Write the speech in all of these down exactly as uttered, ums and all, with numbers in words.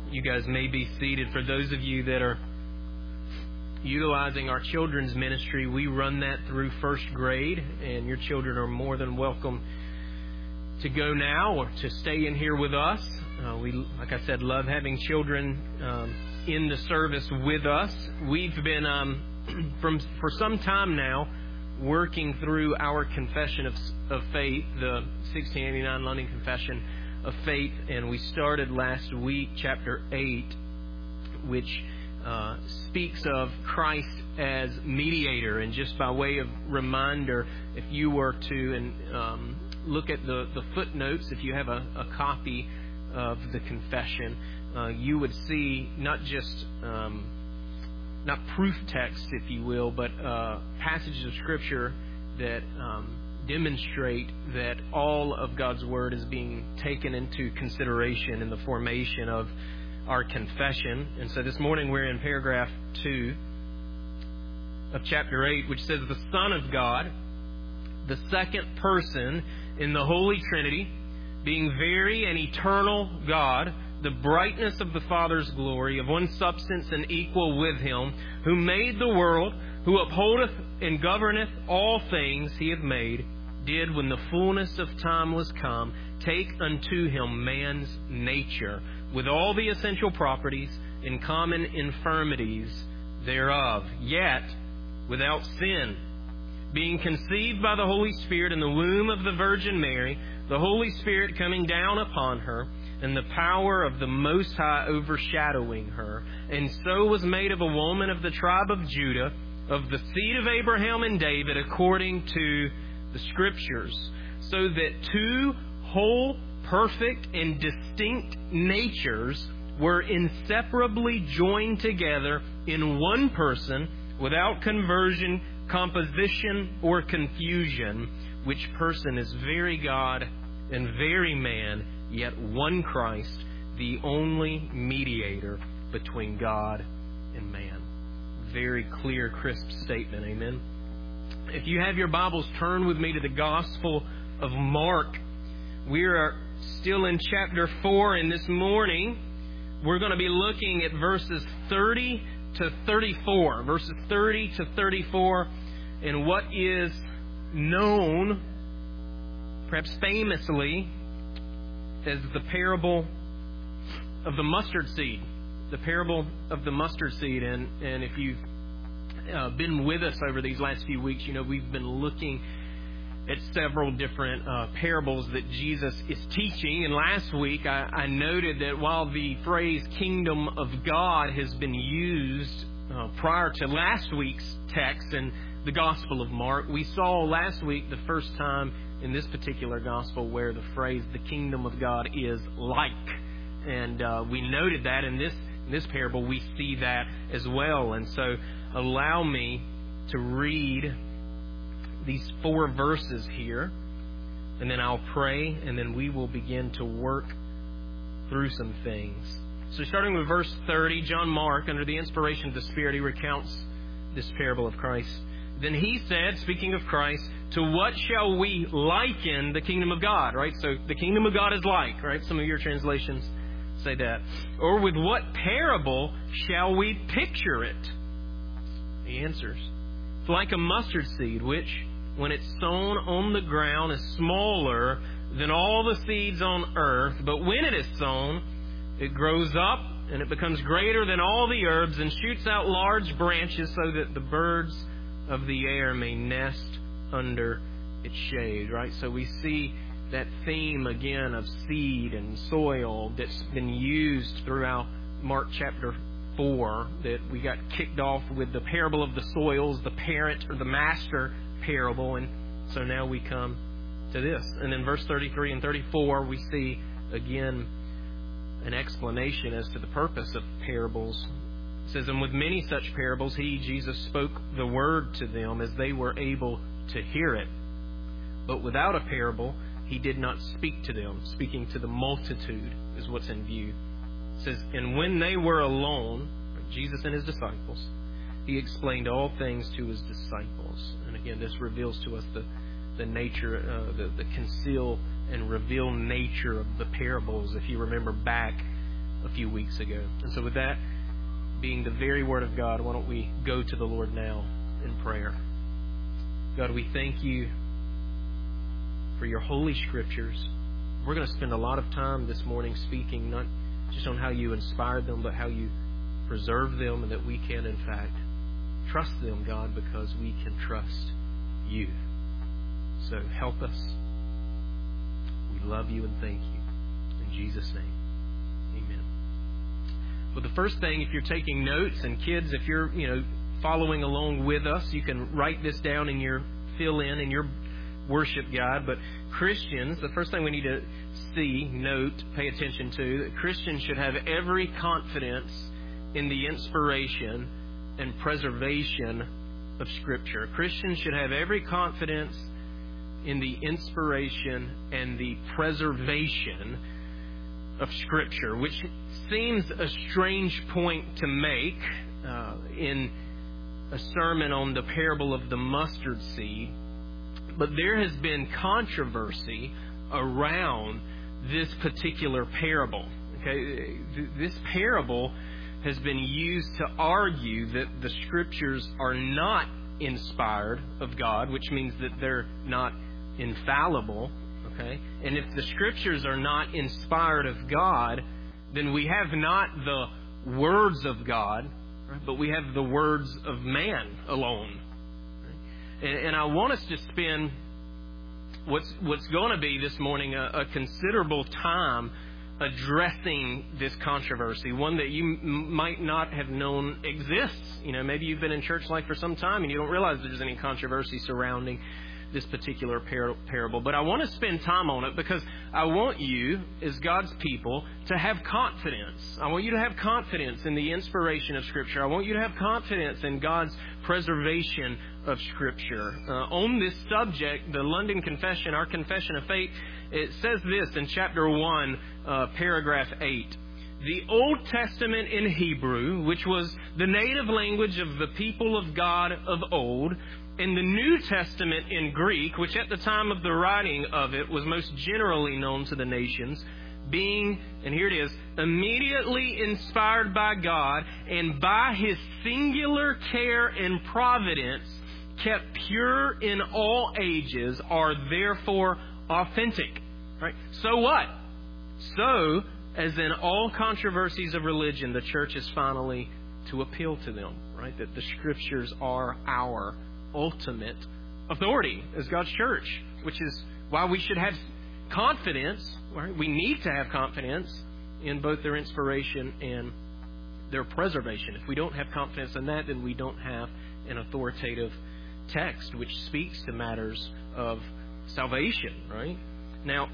You guys may be seated. For those of you that are utilizing our children's ministry, we run that through first grade, and your children are more than welcome to go now or to stay in here with us. Uh, we, like I said, love having children um, in the service with us. We've been, um, from for some time now, working through our confession of, of faith, the sixteen eighty-nine London Confession of Faith, and we started last week, chapter eight, which uh, speaks of Christ as mediator. And just by way of reminder, if you were to and um, look at the, the footnotes, if you have a, a copy of the confession, uh, you would see not just um, not proof text, if you will, but uh, passages of Scripture that um, demonstrate that all of God's Word is being taken into consideration in the formation of our confession. And so this morning we're in paragraph two of chapter eight, which says, "The Son of God, the second person in the Holy Trinity, being very and eternal God, the brightness of the Father's glory, of one substance and equal with Him, who made the world, who upholdeth and governeth all things He hath made, did, when the fullness of time was come, take unto Him man's nature, with all the essential properties and common infirmities thereof, yet without sin. Being conceived by the Holy Spirit in the womb of the Virgin Mary, the Holy Spirit coming down upon her, and the power of the Most High overshadowing her, and so was made of a woman of the tribe of Judah, of the seed of Abraham and David, according to the Scriptures, so that two whole, perfect, and distinct natures were inseparably joined together in one person, without conversion, composition, or confusion, which person is very God and very man, yet one Christ, the only mediator between God and man." Very clear, crisp statement. Amen. If you have your Bibles, turn with me to the Gospel of Mark. We are still in chapter four, and this morning we're going to be looking at verses thirty to thirty-four. Verses thirty to thirty-four, and what is known, perhaps famously, as the parable of the mustard seed. The parable of the mustard seed. And, and if you've uh, been with us over these last few weeks, you know we've been looking at several different uh, parables that Jesus is teaching. And last week I, I noted that while the phrase kingdom of God has been used uh, prior to last week's text in the Gospel of Mark, we saw last week the first time in this particular gospel where the phrase the kingdom of God is like. And uh, we noted that in this in this parable we see that as well. And so allow me to read these four verses here, and then I'll pray, and then we will begin to work through some things. So starting with verse thirty, John Mark, under the inspiration of the Spirit, he recounts this parable of Christ. "Then he said," speaking of Christ, "to what shall we liken the kingdom of God?" Right? So the kingdom of God is like, right? Some of your translations say that. "Or with what parable shall we picture it?" He answers, "It's like a mustard seed, which, when it's sown on the ground, is smaller than all the seeds on earth. But when it is sown, it grows up, and it becomes greater than all the herbs, and shoots out large branches, so that the birds of the air may nest under its shade." Right? So we see that theme again of seed and soil that's been used throughout Mark chapter four, that we got kicked off with the parable of the soils, the parent or the master parable, and so now we come to this. And then verse thirty-three and thirty-four, we see again an explanation as to the purpose of parables. It says, "And with many such parables he," Jesus, "spoke the word to them as they were able to hear it. But without a parable he did not speak to them." Speaking to the multitude is what's in view. It says, "And when they were alone," Jesus and his disciples, "he explained all things to his disciples." And again, this reveals to us the, the nature, uh, the, the conceal and reveal nature of the parables. If you remember back a few weeks ago. And so with that being the very Word of God, why don't we go to the Lord now in prayer. God, we thank you for your holy scriptures. We're going to spend a lot of time this morning speaking not just on how you inspired them, but how you preserve them, and that we can, in fact, trust them, God, because we can trust you. So help us. We love you and thank you. In Jesus' name, amen. Well, the first thing, if you're taking notes, and kids, if you're, you know, following along with us, you can write this down in your fill-in in your worship guide. But Christians, the first thing we need to see, note, pay attention to, that Christians should have every confidence in the inspiration and preservation of Scripture. Christians should have every confidence in the inspiration and the preservation of Scripture, which seems a strange point to make uh, in a sermon on the parable of the mustard seed. But there has been controversy around this particular parable. Okay, this parable has been used to argue that the Scriptures are not inspired of God, which means that they're not infallible. Okay, and if the Scriptures are not inspired of God, then we have not the words of God, right, but we have the words of man alone. Right? And, and I want us to spend what's what's going to be this morning a, a considerable time addressing this controversy, one that you m- might not have known exists. You know, maybe you've been in church life for some time and you don't realize there's any controversy surrounding this particular par- parable. But I want to spend time on it because I want you, as God's people, to have confidence. I want you to have confidence in the inspiration of Scripture. I want you to have confidence in God's preservation of Scripture. Uh, on this subject, the London Confession, our Confession of Faith, it says this in chapter one, uh, paragraph eight. The Old Testament in Hebrew, which was the native language of the people of God of old, and the New Testament in Greek, which at the time of the writing of it was most generally known to the nations, being, and here it is, immediately inspired by God and by His singular care and providence kept pure in all ages, are therefore authentic. Right? So what? So, as in all controversies of religion, the church is finally to appeal to them. Right? That the Scriptures are our ultimate authority as God's church, which is why we should have confidence. Right? We need to have confidence in both their inspiration and their preservation. If we don't have confidence in that, then we don't have an authoritative text which speaks to matters of salvation. Right? Now,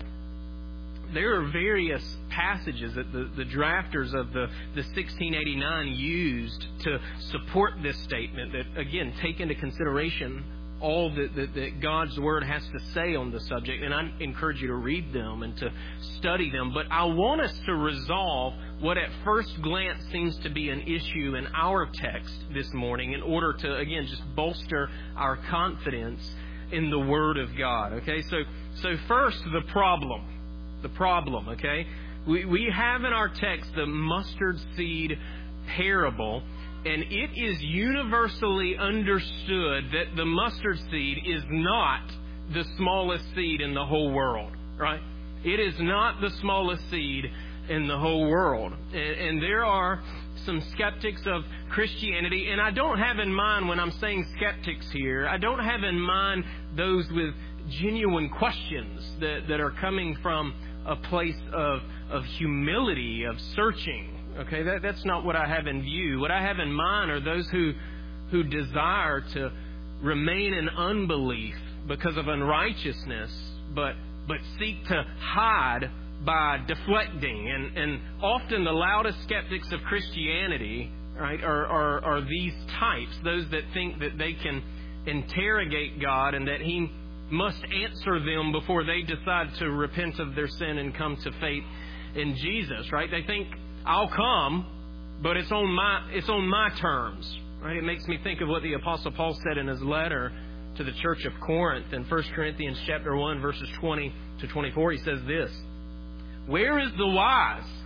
there are various passages that the, the drafters of the, the sixteen eighty-nine used to support this statement that, again, take into consideration all that, that, that God's Word has to say on the subject. And I encourage you to read them and to study them. But I want us to resolve what at first glance seems to be an issue in our text this morning in order to, again, just bolster our confidence in the Word of God. Okay, so so first, the problem. The problem, okay? We we have in our text the mustard seed parable, and it is universally understood that the mustard seed is not the smallest seed in the whole world, right? It is not the smallest seed in the whole world. And, and there are some skeptics of Christianity, and I don't have in mind, when I'm saying skeptics here, I don't have in mind those with genuine questions that, that are coming from a place of of humility, of searching. Okay, that, that's not what I have in view. What I have in mind are those who who desire to remain in unbelief because of unrighteousness, but but seek to hide by deflecting. And, and often the loudest skeptics of Christianity, right, are, are, are these types, those that think that they can interrogate God and that He must answer them before they decide to repent of their sin and come to faith in Jesus, right? They think, I'll come, but it's on my it's on my terms, right? It makes me think of what the Apostle Paul said in his letter to the church of Corinth in First Corinthians chapter one, verses twenty to twenty-four. He says this, "Where is the wise?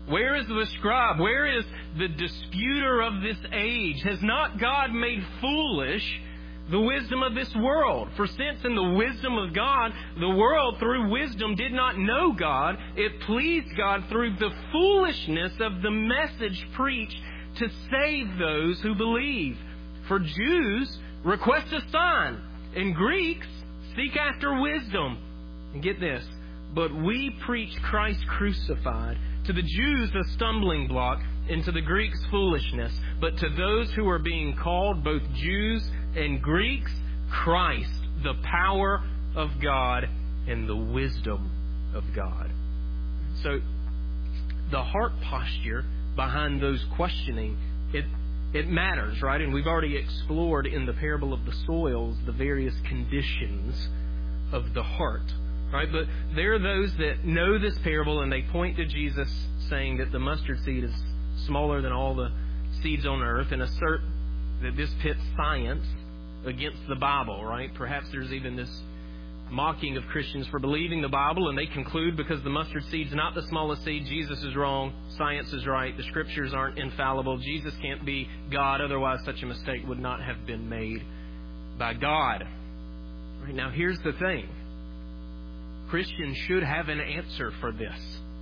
Where is the scribe? Where is the disputer of this age? Has not God made foolish the wisdom of this world? For since in the wisdom of God, the world through wisdom did not know God, it pleased God through the foolishness of the message preached to save those who believe. For Jews request a sign, and Greeks seek after wisdom. And get this, but we preach Christ crucified, to the Jews a stumbling block, and to the Greeks foolishness. But to those who are being called, both Jews and Greeks, Christ, the power of God and the wisdom of God. So the heart posture behind those questioning, it it matters, right? And we've already explored in the parable of the soils the various conditions of the heart. Right, but there are those that know this parable and they point to Jesus saying that the mustard seed is smaller than all the seeds on earth and assert that this pits science against the Bible, right? Perhaps there's even this mocking of Christians for believing the Bible, and they conclude because the mustard seed's not the smallest seed, Jesus is wrong, science is right, the Scriptures aren't infallible, Jesus can't be God, otherwise such a mistake would not have been made by God. Right, now here's the thing. Christians should have an answer for this.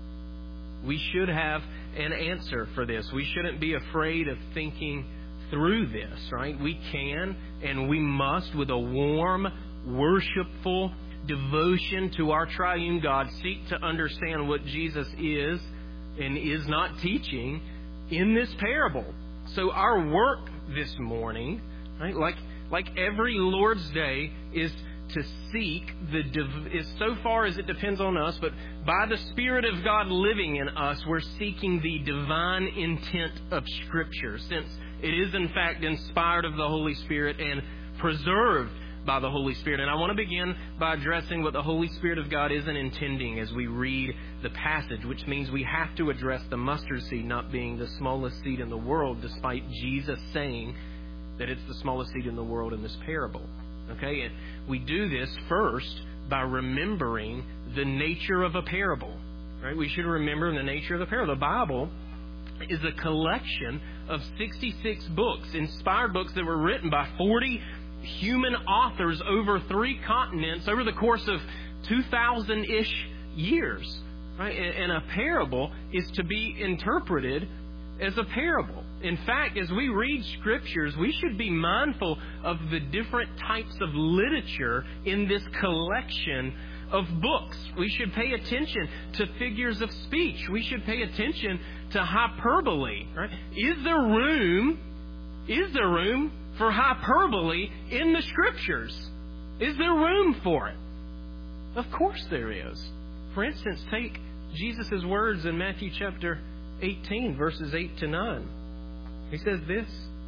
We should have an answer for this. We shouldn't be afraid of thinking through this, right? We can and we must, with a warm, worshipful devotion to our triune God, seek to understand what Jesus is and is not teaching in this parable. So our work this morning, right, like like every Lord's Day, is to seek the div- is so far as it depends on us, but by the Spirit of God living in us, we're seeking the divine intent of Scripture, since it is in fact inspired of the Holy Spirit and preserved by the Holy Spirit. And I want to begin by addressing what the Holy Spirit of God isn't intending as we read the passage, which means we have to address the mustard seed not being the smallest seed in the world, despite Jesus saying that it's the smallest seed in the world in this parable. Okay, and we do this first by remembering the nature of a parable. Right? We should remember the nature of the parable. The Bible is a collection of sixty-six books, inspired books that were written by forty human authors over three continents over the course of two thousand-ish years. Right? And a parable is to be interpreted as a parable. In fact, as we read Scriptures, we should be mindful of the different types of literature in this collection of books. We should pay attention to figures of speech. We should pay attention to hyperbole. Right? Is there room, is there room for hyperbole in the Scriptures? Is there room for it? Of course there is. For instance, take Jesus' words in Matthew chapter eighteen, verses eight to nine. He says this: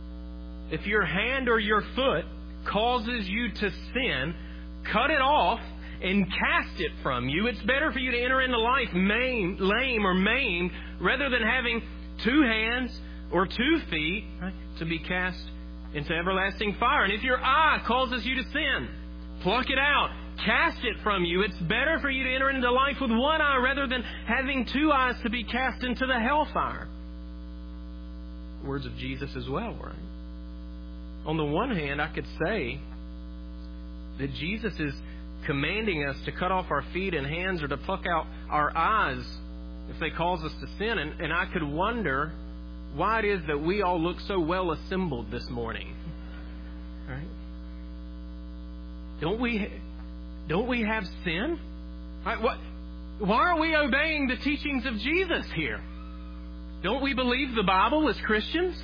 if your hand or your foot causes you to sin, cut it off and cast it from you. It's better for you to enter into life maimed, lame or maimed, rather than having two hands or two feet, right, to be cast into everlasting fire. And if your eye causes you to sin, pluck it out, cast it from you. It's better for you to enter into life with one eye rather than having two eyes to be cast into the hellfire. Words of Jesus as well, right? On the one hand, I could say that Jesus is commanding us to cut off our feet and hands or to pluck out our eyes if they cause us to sin. And, and I could wonder why it is that we all look so well assembled this morning. Right? Don't we don't we have sin? Right? What, why aren't we obeying the teachings of Jesus here? Don't we believe the Bible as Christians?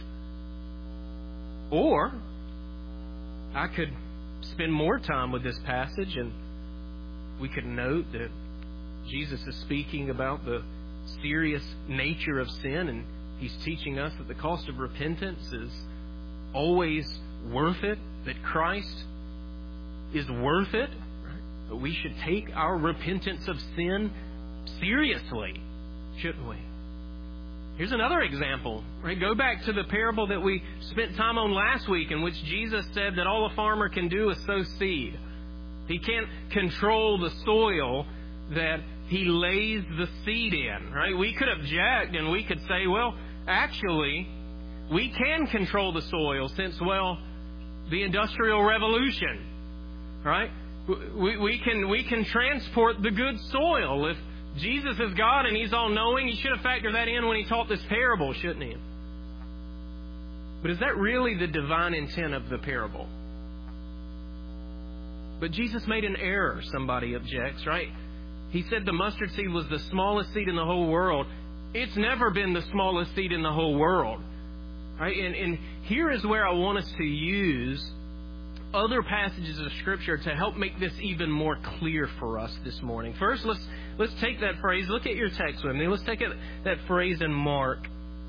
Or I could spend more time with this passage and we could note that Jesus is speaking about the serious nature of sin, and He's teaching us that the cost of repentance is always worth it, that Christ is worth it. Right? But we should take our repentance of sin seriously, shouldn't we? Here's another example. Right? Go back to the parable that we spent time on last week, in which Jesus said that all a farmer can do is sow seed. He can't control the soil that He lays the seed in, right? We could object and we could say, well, actually, we can control the soil since, well, the Industrial Revolution, right? We, we can we can transport the good soil. If Jesus is God and He's all-knowing, He should have factored that in when He taught this parable, shouldn't He? But is that really the divine intent of the parable? But Jesus made an error, somebody objects, right? He said the mustard seed was the smallest seed in the whole world. It's never been the smallest seed in the whole world. Right? And, and here is where I want us to use other passages of Scripture to help make this even more clear for us this morning. First, let's let's take that phrase. Look at your text with me. Let's take it, that phrase in Mark,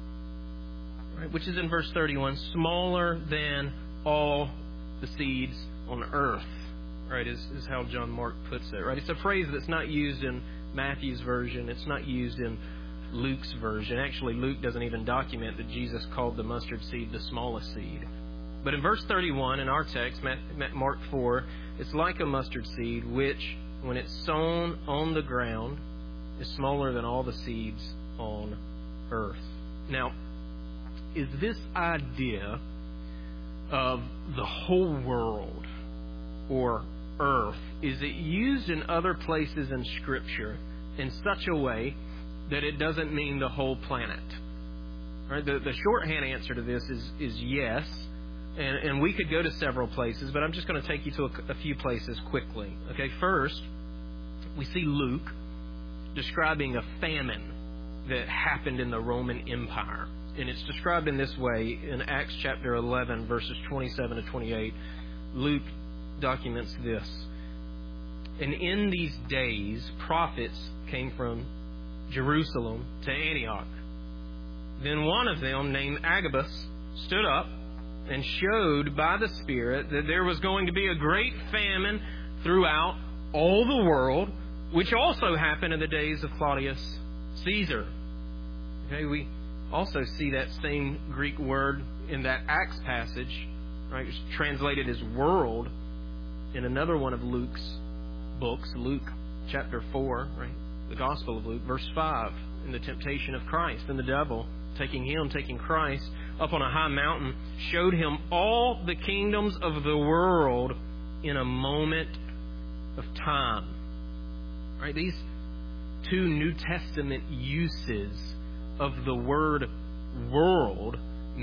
right, which is in verse thirty-one. Smaller than all the seeds on earth. Right, is, is how John Mark puts it. Right, it's a phrase that's not used in Matthew's version. It's not used in Luke's version. Actually, Luke doesn't even document that Jesus called the mustard seed the smallest seed. But in verse thirty-one in our text, Mark four, it's like a mustard seed, which, when it's sown on the ground, is smaller than all the seeds on earth. Now, is this idea of the whole world or earth, is it used in other places in Scripture in such a way that it doesn't mean the whole planet? Right? The, the shorthand answer to this is, is yes. And, and we could go to several places, but I'm just going to take you to a, a few places quickly. Okay, first, we see Luke describing a famine that happened in the Roman Empire. And it's described in this way in Acts chapter eleven, verses twenty-seven to twenty-eight. Luke documents this. And in these days, prophets came from Jerusalem to Antioch. Then one of them, named Agabus, stood up and showed by the Spirit that there was going to be a great famine throughout all the world, which also happened in the days of Claudius Caesar. Okay, we also see that same Greek word in that Acts passage, right? It's translated as world in another one of Luke's books, Luke chapter four, right? The Gospel of Luke, verse five, in the temptation of Christ and the devil, taking him, taking Christ up on a high mountain, showed him all the kingdoms of the world in a moment of time. Right? These two New Testament uses of the word world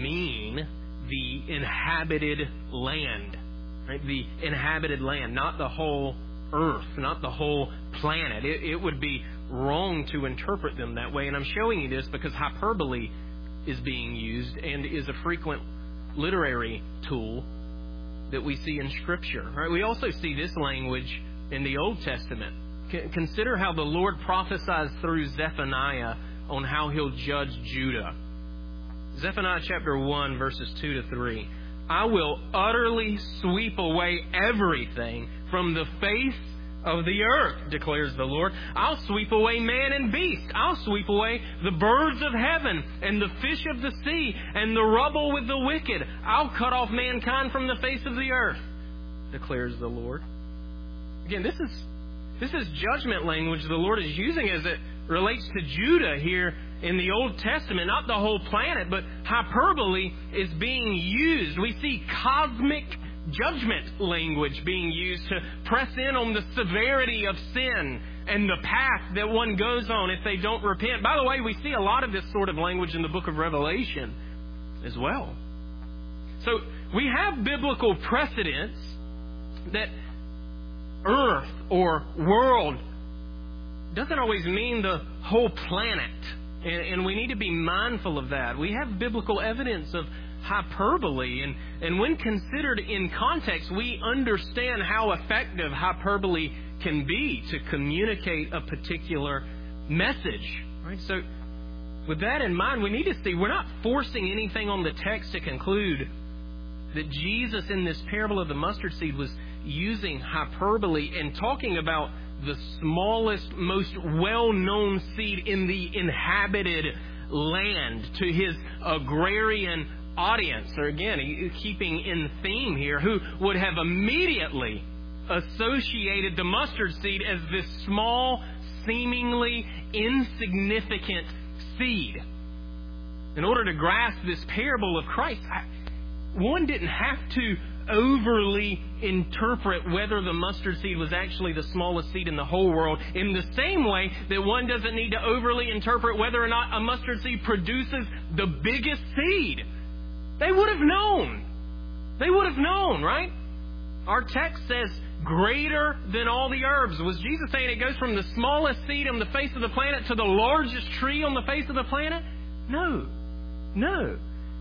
mean the inhabited land. Right? The inhabited land, not the whole earth, not the whole planet. It, it would be wrong to interpret them that way. And I'm showing you this because hyperbole is being used and is a frequent literary tool that we see in Scripture. Right? We also see this language in the Old Testament. C- consider how the Lord prophesies through Zephaniah on how He'll judge Judah. Zephaniah chapter one, verses two to three. I will utterly sweep away everything from the face of the earth, declares the Lord. I'll sweep away man and beast. I'll sweep away the birds of heaven and the fish of the sea and the rubble with the wicked. I'll cut off mankind from the face of the earth, declares the Lord. Again, this is this is judgment language the Lord is using as it relates to Judah here in the Old Testament, not the whole planet, but hyperbole is being used. We see cosmic judgment language being used to press in on the severity of sin and the path that one goes on if they don't repent. By the way, we see a lot of this sort of language in the book of Revelation as well. So we have biblical precedents that earth or world doesn't always mean the whole planet. And, and we need to be mindful of that. We have biblical evidence of hyperbole, and, and when considered in context, we understand how effective hyperbole can be to communicate a particular message. Right? So with that in mind, we need to see we're not forcing anything on the text to conclude that Jesus in this parable of the mustard seed was using hyperbole and talking about the smallest, most well-known seed in the inhabited land to his agrarian audience, or again, keeping in theme here, who would have immediately associated the mustard seed as this small seemingly insignificant seed. In order to grasp this parable of Christ, one didn't have to overly interpret whether the mustard seed was actually the smallest seed in the whole world, in the same way that one doesn't need to overly interpret whether or not a mustard seed produces the biggest seed. They would have known. They would have known, right? Our text says greater than all the herbs. Was Jesus saying it goes from the smallest seed on the face of the planet to the largest tree on the face of the planet? No. No.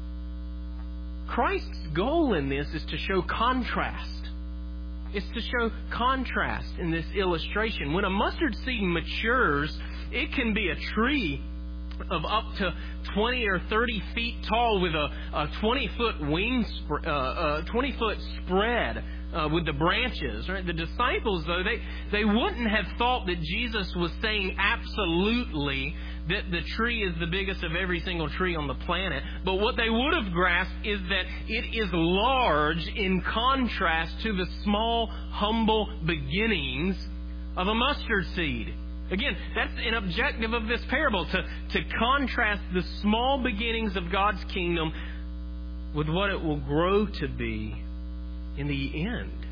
Christ's goal in this is to show contrast. It's to show contrast in this illustration. When a mustard seed matures, it can be a tree of up to twenty or thirty feet tall with a, a twenty foot wing, sp- uh, uh, twenty foot spread uh, with the branches. Right? The disciples, though, they, they wouldn't have thought that Jesus was saying absolutely that the tree is the biggest of every single tree on the planet. But what they would have grasped is that it is large in contrast to the small, humble beginnings of a mustard seed. Again, that's an objective of this parable, to, to contrast the small beginnings of God's kingdom with what it will grow to be in the end.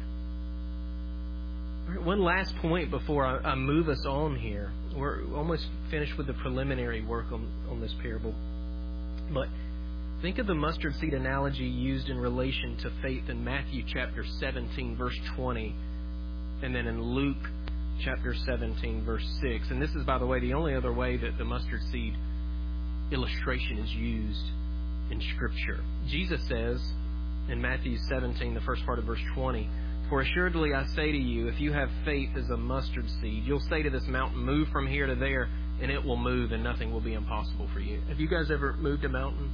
All right, one last point before I, I move us on here. We're almost finished with the preliminary work on, on this parable. But think of the mustard seed analogy used in relation to faith in Matthew chapter seventeen, verse twenty, and then in Luke chapter seventeen, verse six. And this is, by the way, the only other way that the mustard seed illustration is used in Scripture. Jesus says in Matthew seventeen, the first part of verse twenty, "For assuredly I say to you, if you have faith as a mustard seed, you'll say to this mountain, 'Move from here to there,' and it will move, and nothing will be impossible for you." Have you guys ever moved a mountain?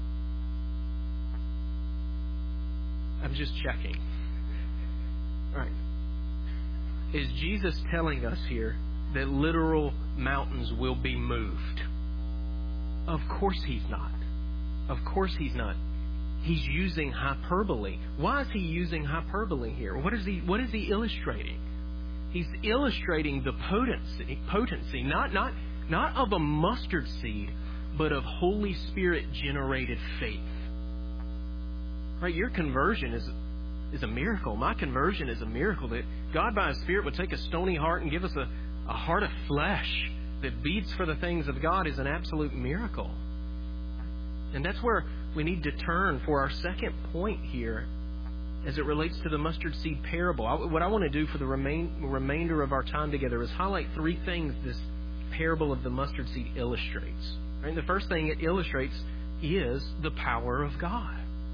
I'm just checking. All right. Is Jesus telling us here that literal mountains will be moved? Of course He's not. Of course He's not. He's using hyperbole. Why is He using hyperbole here? What is He, what is he illustrating? He's illustrating the potency, potency not, not, not of a mustard seed, but of Holy Spirit-generated faith. Right? Your conversion is, is a miracle. My conversion is a miracle. That God by His Spirit would take a stony heart and give us a, a heart of flesh that beats for the things of God is an absolute miracle. And that's where we need to turn for our second point here as it relates to the mustard seed parable. I, what I want to do for the remain, remainder of our time together is highlight three things this parable of the mustard seed illustrates. Right? The first thing it illustrates is the power of God.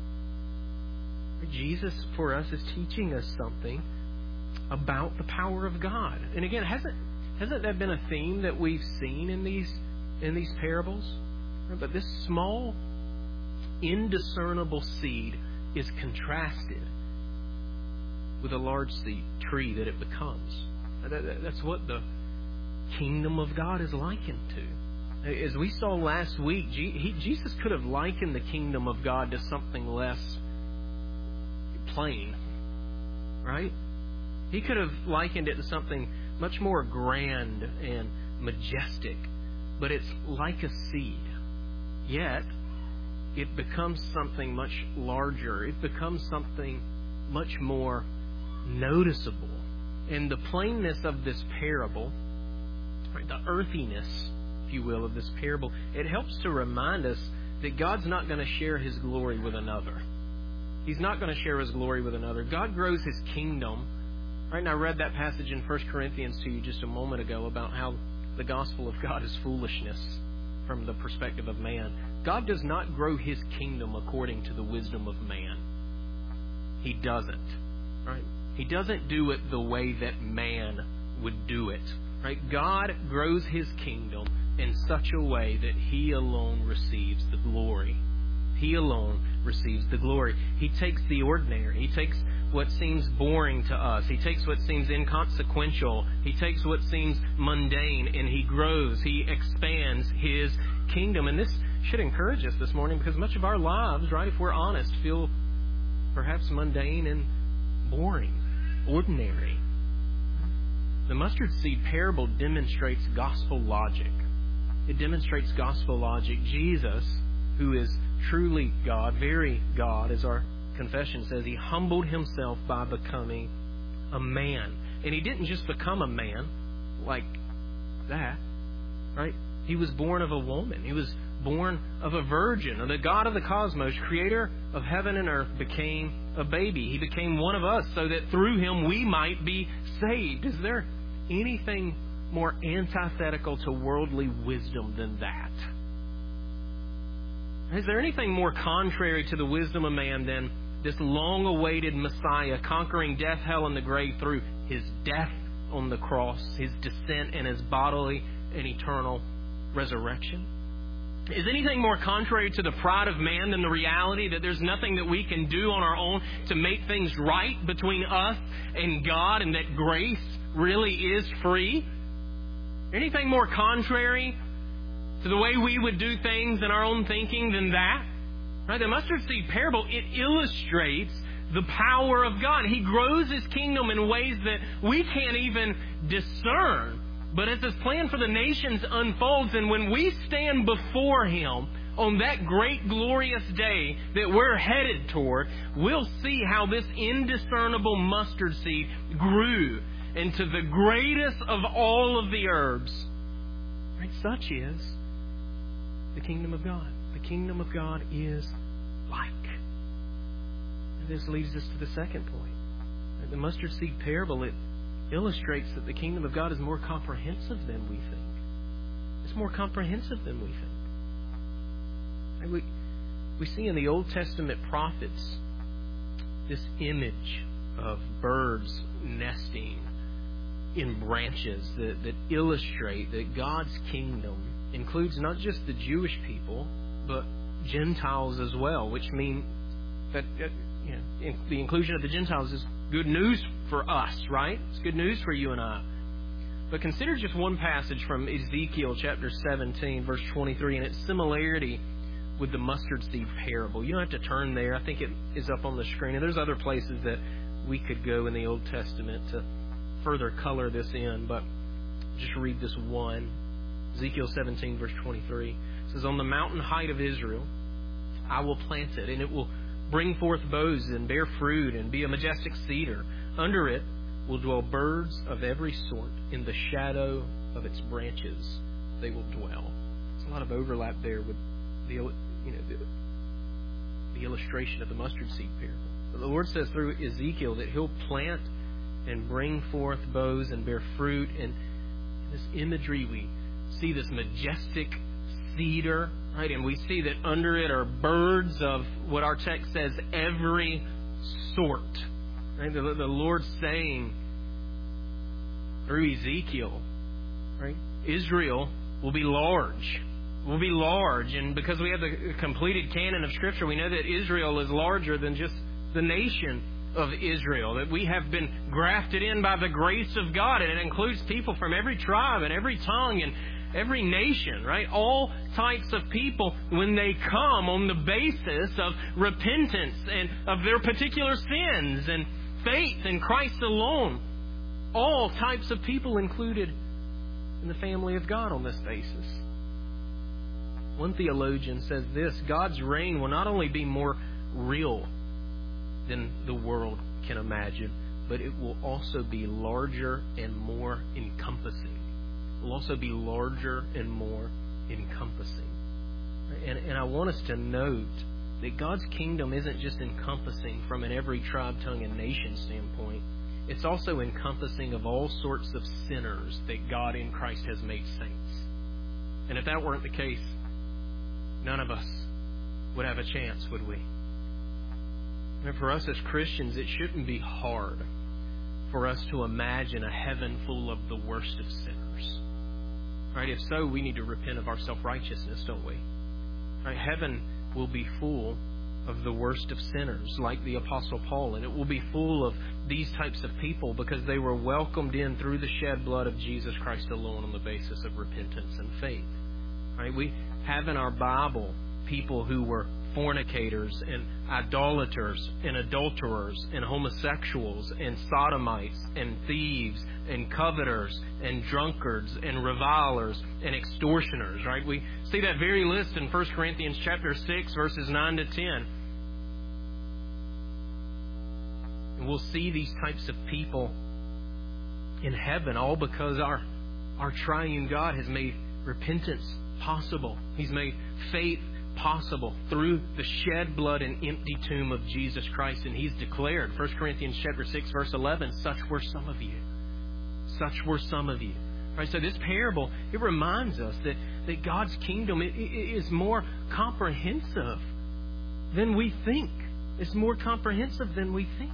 Jesus, for us, is teaching us something about the power of God. And again, hasn't hasn't that been a theme that we've seen in these in these parables? But this small, indiscernible seed is contrasted with a large seed tree that it becomes. That's what the kingdom of God is likened to. As we saw last week, Jesus could have likened the kingdom of God to something less plain, right? He could have likened it to something much more grand and majestic, but it's like a seed. Yet, it becomes something much larger. It becomes something much more noticeable. And the plainness of this parable, right, the earthiness, if you will, of this parable, it helps to remind us that God's not going to share His glory with another. He's not going to share His glory with another. God grows His kingdom. Right, and I read that passage in First Corinthians to you just a moment ago about how the gospel of God is foolishness from the perspective of man. God does not grow His kingdom according to the wisdom of man. He doesn't. Right? He doesn't do it the way that man would do it. Right? God grows His kingdom in such a way that He alone receives the glory. He alone receives the glory. He takes the ordinary. He takes what seems boring to us. He takes what seems inconsequential. He takes what seems mundane, and He grows. He expands His kingdom. And this should encourage us this morning, because much of our lives, right, if we're honest, feel perhaps mundane and boring, ordinary. The mustard seed parable demonstrates gospel logic. It demonstrates gospel logic. Jesus, who is truly God, very God, as our confession says, He humbled Himself by becoming a man. And He didn't just become a man like that, right? He was born of a woman. He was born of a virgin. The God of the cosmos, creator of heaven and earth, became a baby. He became one of us so that through Him we might be saved. Is there anything more antithetical to worldly wisdom than that? Is there anything more contrary to the wisdom of man than this long-awaited Messiah conquering death, hell, and the grave through His death on the cross, His descent, and His bodily and eternal resurrection? Is anything more contrary to the pride of man than the reality that there's nothing that we can do on our own to make things right between us and God, and that grace really is free? Anything more contrary to the way we would do things in our own thinking than that? Right? The mustard seed parable, it illustrates the power of God. He grows His kingdom in ways that we can't even discern. But as His plan for the nations unfolds, and when we stand before Him on that great glorious day that we're headed toward, we'll see how this indiscernible mustard seed grew into the greatest of all of the herbs. Right? Such is the kingdom of God. The kingdom of God is like. And this leads us to the second point. The mustard seed parable, it illustrates that the kingdom of God is more comprehensive than we think. It's more comprehensive than we think. And we, we see in the Old Testament prophets this image of birds nesting in branches that, that illustrate that God's kingdom includes not just the Jewish people, but Gentiles as well, which mean that uh, you know, in, the inclusion of the Gentiles is good news for us, right? It's good news for you and I. But consider just one passage from Ezekiel chapter seventeen, verse twenty-three, and its similarity with the mustard seed parable. You don't have to turn there. I think it is up on the screen. And there's other places that we could go in the Old Testament to further color this in, but just read this one. Ezekiel seventeen, verse twenty-three. It says, "On the mountain height of Israel, I will plant it, and it will bring forth boughs and bear fruit and be a majestic cedar. Under it will dwell birds of every sort. In the shadow of its branches they will dwell." There's a lot of overlap there with the, you know, the, the illustration of the mustard seed parable. But the Lord says through Ezekiel that He'll plant and bring forth boughs and bear fruit. And in this imagery, we see this majestic cedar, right? And we see that under it are birds of what our text says, every sort. Right? The, the Lord's saying through Ezekiel, right? Israel will be large. Will be large. And because we have the completed canon of Scripture, we know that Israel is larger than just the nation of Israel. That we have been grafted in by the grace of God. And it includes people from every tribe and every tongue and every nation, right? All types of people, when they come on the basis of repentance and of their particular sins and faith in Christ alone. All types of people included in the family of God on this basis. One theologian says this: God's reign will not only be more real than the world can imagine, but it will also be larger and more encompassing. It will also be larger and more encompassing. And, and I want us to note that God's kingdom isn't just encompassing from an every tribe, tongue, and nation standpoint. It's also encompassing of all sorts of sinners that God in Christ has made saints. And if that weren't the case, none of us would have a chance, would we? And for us as Christians, it shouldn't be hard for us to imagine a heaven full of the worst of sinners. Right? If so, we need to repent of our self-righteousness, don't we? Right? Heaven will be full of the worst of sinners, like the Apostle Paul, and it will be full of these types of people because they were welcomed in through the shed blood of Jesus Christ alone on the basis of repentance and faith. Right? We have in our Bible people who were fornicators and idolaters and adulterers and homosexuals and sodomites and thieves and coveters and drunkards and revilers and extortioners, right? We see that very list in First Corinthians chapter six, verses nine to ten. And we'll see these types of people in heaven, all because our, our triune God has made repentance possible. He's made faith possible through the shed blood and empty tomb of Jesus Christ. And He's declared, First Corinthians chapter six, verse eleven, such were some of you. Such were some of you. Right, so this parable, it reminds us that, that God's kingdom it, it is more comprehensive than we think. It's more comprehensive than we think.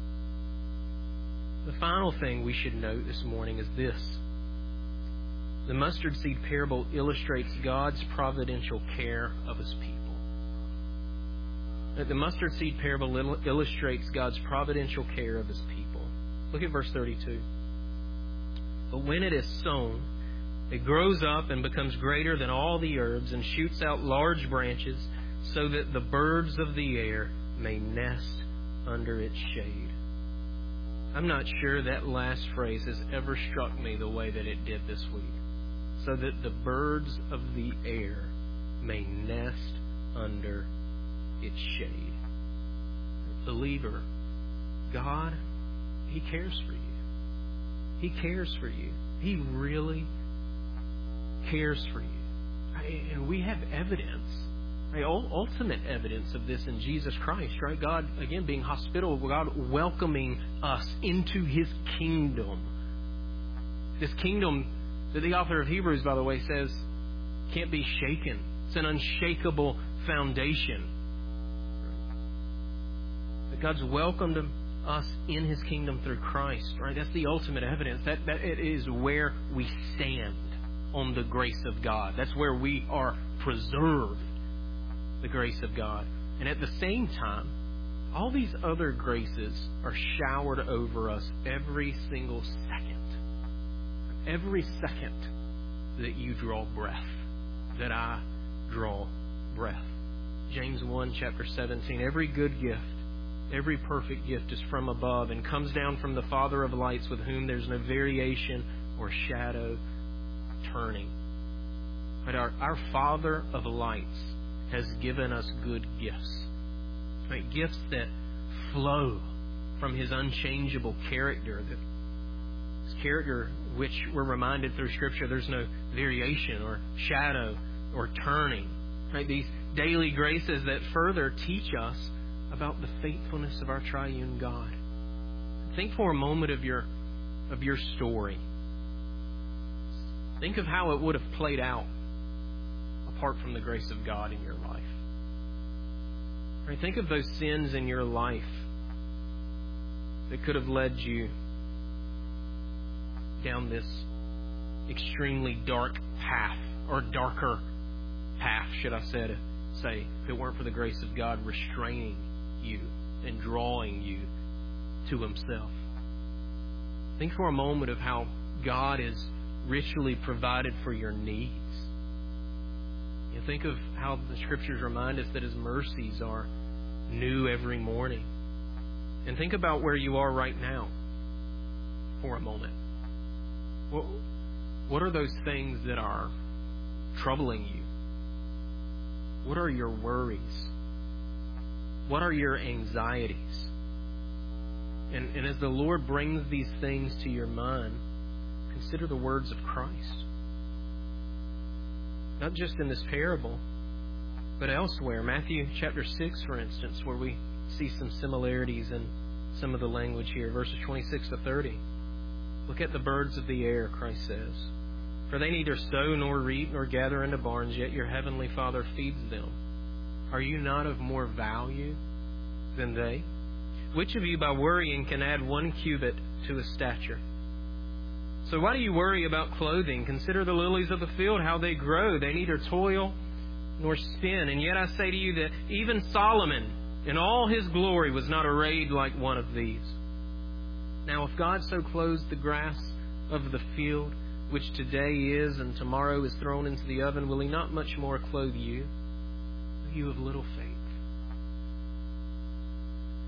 The final thing we should note this morning is this. The mustard seed parable illustrates God's providential care of His people. The mustard seed parable illustrates God's providential care of His people. Look at verse thirty-two. But when it is sown, it grows up and becomes greater than all the herbs and shoots out large branches so that the birds of the air may nest under its shade. I'm not sure that last phrase has ever struck me the way that it did this week. So that the birds of the air may nest under its shade. Believer, God, He cares for you. He cares for you. He really cares for you. And we have evidence, right? Ultimate evidence of this in Jesus Christ, right? God, again, being hospitable, God welcoming us into His kingdom. This kingdom that the author of Hebrews, by the way, says can't be shaken. It's an unshakable foundation. That God's welcomed us in His kingdom through Christ, right? That's the ultimate evidence. That, that it is where we stand on the grace of God. That's where we are preserved, the grace of God. And at the same time, all these other graces are showered over us every single second. Every second that you draw breath, that I draw breath. James one, chapter seventeen, every good gift, every perfect gift is from above and comes down from the Father of lights, with whom there's no variation or shadow turning. But our, our Father of lights has given us good gifts. Right? Gifts that flow from His unchangeable character, that His character which we're reminded through Scripture there's no variation or shadow or turning. Right? These daily graces that further teach us about the faithfulness of our triune God. Think for a moment of your of your story. Think of how it would have played out apart from the grace of God in your life. Right? Think of those sins in your life that could have led you down this extremely dark path, or darker path, should I say, to say, if it weren't for the grace of God restraining you and drawing you to Himself. Think for a moment of how God is richly provided for your needs. You think of how the Scriptures remind us that His mercies are new every morning. And think about where you are right now for a moment. What, what are those things that are troubling you? What are your worries? What are your anxieties? And, and as the Lord brings these things to your mind, consider the words of Christ. Not just in this parable, but elsewhere. Matthew chapter six, for instance, where we see some similarities in some of the language here. Verses twenty-six to thirty. Look at the birds of the air, Christ says. For they neither sow nor reap nor gather into barns, yet your heavenly Father feeds them. Are you not of more value than they? Which of you by worrying can add one cubit to his stature? So why do you worry about clothing? Consider the lilies of the field, how they grow. They neither toil nor spin. And yet I say to you that even Solomon in all his glory was not arrayed like one of these. Now if God so clothes the grass of the field, which today is and tomorrow is thrown into the oven, will He not much more clothe you, you of little faith?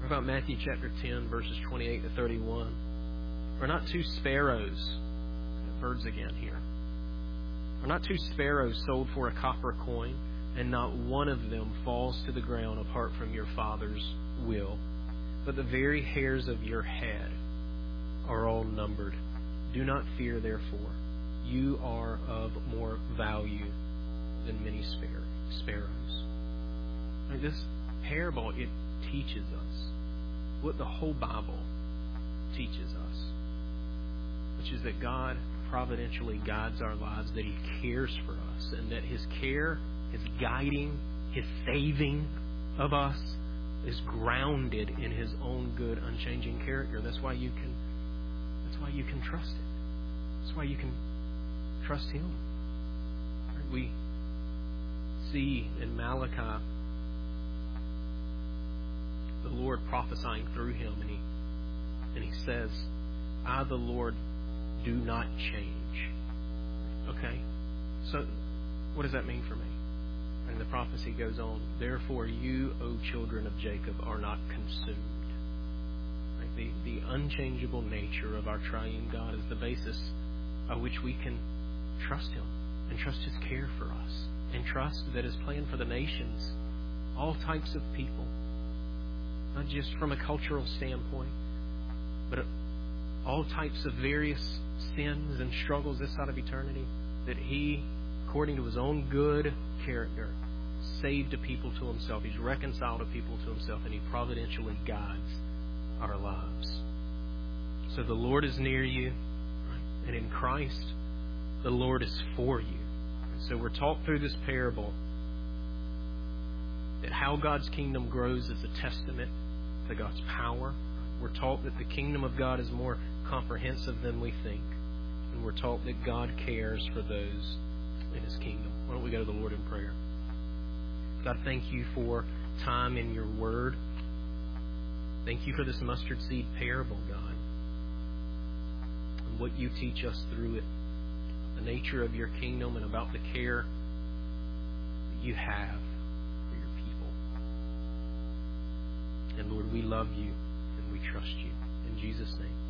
What about Matthew chapter ten, verses twenty-eight to thirty-one? Are not two sparrows, birds again here, are not two sparrows sold for a copper coin, and not one of them falls to the ground apart from your Father's will? But the very hairs of your head are all numbered. Do not fear, therefore. You are of more value than many sparrows. Now, this parable, it teaches us what the whole Bible teaches us, which is that God providentially guides our lives, that He cares for us, and that His care, His guiding, His saving of us is grounded in His own good, unchanging character. That's why you can that's why you can trust it. That's why you can trust Him. We see in Malachi the Lord prophesying through him, and he and he says, I, the Lord, do not change. Okay? So what does that mean for me? And the prophecy goes on, therefore you, O children of Jacob, are not consumed. Right? The, the unchangeable nature of our triune God is the basis by which we can trust Him and trust His care for us and trust that His plan for the nations, all types of people, not just from a cultural standpoint, but all types of various sins and struggles this side of eternity, that He, according to His own good character, saved a people to Himself. He's reconciled a people to Himself, and He providentially guides our lives. So the Lord is near you, and in Christ, the Lord is for you. So we're taught through this parable that how God's kingdom grows is a testament to God's power. We're taught that the kingdom of God is more comprehensive than we think. And we're taught that God cares for those in His kingdom. Why don't we go to the Lord in prayer? God, thank You for time in Your Word. Thank You for this mustard seed parable, God, and what You teach us through it, the nature of Your kingdom and about the care that You have for Your people. And Lord, we love You and we trust You. In Jesus' name.